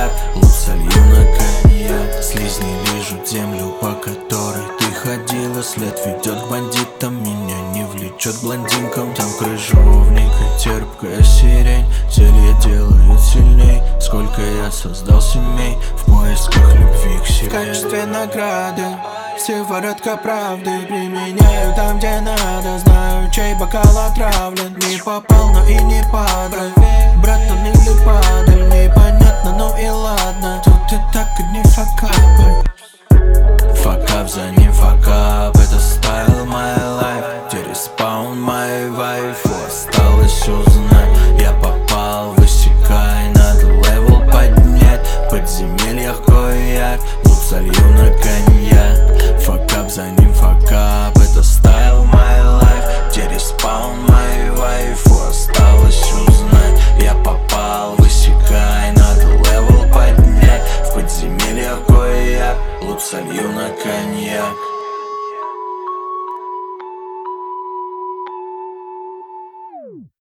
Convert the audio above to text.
я лук солью на коньяк. Слизни лижут землю, по которой ты ходила. След ведет к бандитам, меня не влечет блондинкам. Там крыжовник и терпкая сирень, зелье делают сильней. Сколько я создал семей в поисках любви к себе. В качестве награды сыворотка правды применяю там, где надо. Знаю, чей бокал отравлен. Не попал, но и не падал. Братан или